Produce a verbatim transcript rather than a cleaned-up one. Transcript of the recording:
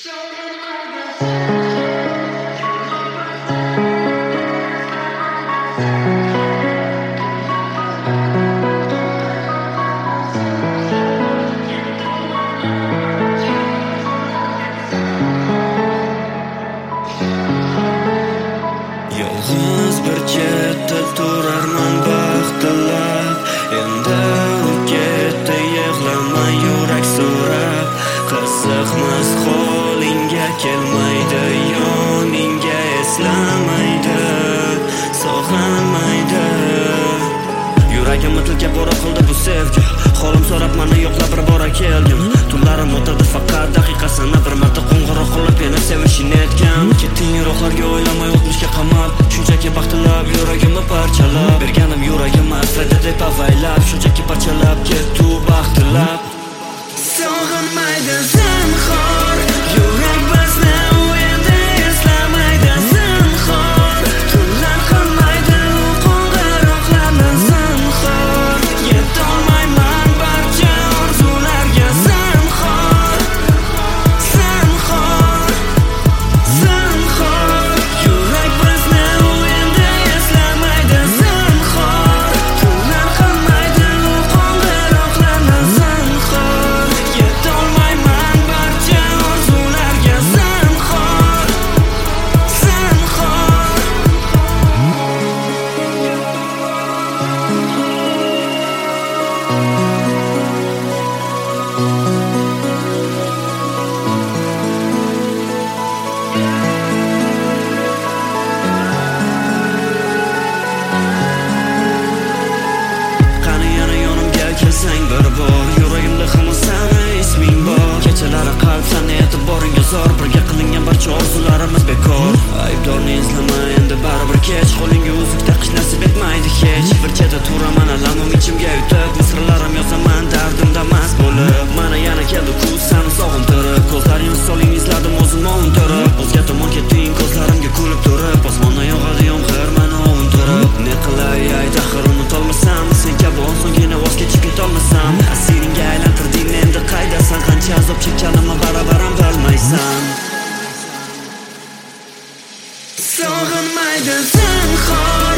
Yolg'iz bir chetda turarman vaqt tilab, endi u ketdi yig'lamay yurak so'rab. Qiziqmas holingga kelmaydi, yoningga eslamaydi, sog'inmaydi. Yuragimni tilka pora qildi bu sevgi, holim so'rab meni yo'qlab bir bora kelgin. Tunlarim o'tadi faqat daqiqasini bir marta qo'ng'iroq qilib meni sevishini aytgan. Ketding yiroqlarga o'ylamay o'tmishga qamab, shunchaki baxtilab yuragimni parchalab, berganim yuragimni asradi deb avaylab, shunchaki parchalab ketdi baxtilab. Sog'inmaydi zinhor, yurak bizni u endi eslamaydi zinhor. Tunlar qilmaydi u qo'ng'iroqlarni zinhor. Yetolmayman barcha orzularga zinhor, zinhor, zinhor. Yurak bizni u endi eslamaydi zinhor. Tunlar qilmaydi u qo'ng'iroqlarni zinhor. Yetolmayman barcha orzularga zinhor, zinhor. Qani yana yonimga kelsang bir bor, yuragimda hamon sani isming bor. Kechalari qalb sani e'tiboringga zor, birga qilingan barcha orzularimiz bekor. Aybdorni izlama endi baribir kech, qo'lingga uzuk taqish nasib etmaydi hech. Bir chetda turaman alamim ichimga yutib, misralarim yozaman dardimda mast bo'lib. Mana yana keldi kuz sani sog'intirib, ko'zlaring misoling izladim o'zimni o'ntirib. O'zga tomon ketding ko'zlarimga kulib turib, osmondan yog'adi yomg'ir meni ovuntirib. Ne qilay ay daxir unutolmasam, sen kabi osongina voz kechib ketolmasam. Asiringga aylantirding endi qaydasan, qancha azob chekkanimni barabaram bilmaysan. Sog'inmaydi zinhor.